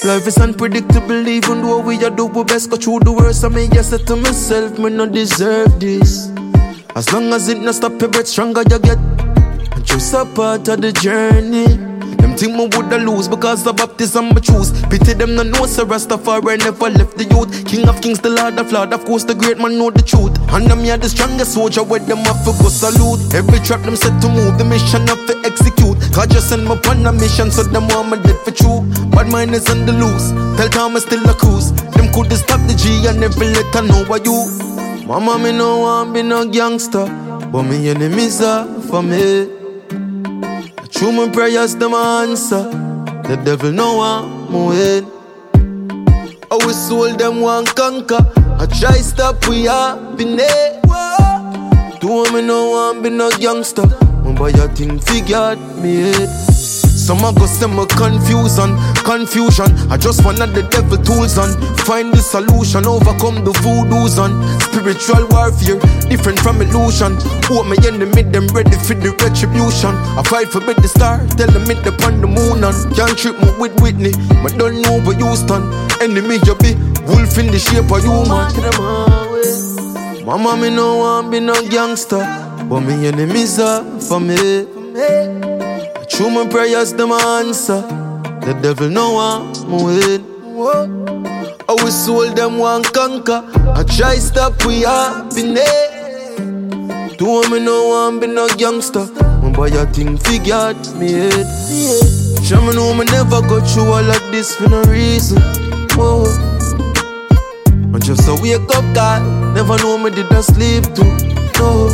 Life is unpredictable, even though we are do our best. Go through the worst, I mean, yes, I to myself, me not deserve this. As long as it not stop your breath, stronger you get. And just a part of the journey. Them think me woulda lose because the baptism I choose. Pity them no know, so Rastafari never left the youth. King of kings, the Lord of course the great man know the truth. And I'm here the strongest soldier, where them have to go salute. Every track them set to move, the mission have to execute. God just send me upon a mission, so them want me dead for true. Bad mind is on the loose, tell Thomas still a cruise. Them could stop the G and never let her know why you. Mama, me no want be no gangster, but me enemies are for me. Through my prayers, them answer. The devil know I'm win. Our soul, them want conquer. I try stop, we happiness. Do me no want be no gangster. When buy a thing, figured me head. Some a go send me confusion. I just wanna the devil tools and find the solution, overcome the voodoos and spiritual warfare, different from illusion. Who my enemy, them ready for the retribution. I fight for the star, tell them it upon the moon and can't trip me with Whitney. But don't know over Houston. Enemy you be wolf in the shape of human. Mama, me no want be no gangster, but me enemies are for me. Through my prayers, them answer. The devil know I'm win. Our soul, them want conquer. I try stop, we happiness. Do me no want be no gangster. When buy a thing, figured me head. Show me know me never go through all of this for no reason. Oh, and just a wake up guy. Never know me did I sleep too. No,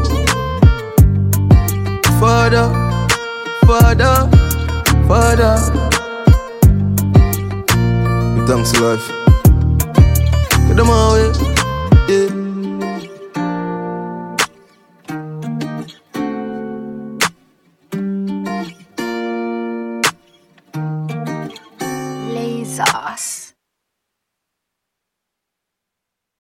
Father. Thanks to life. Get them away, yeah. Lazos.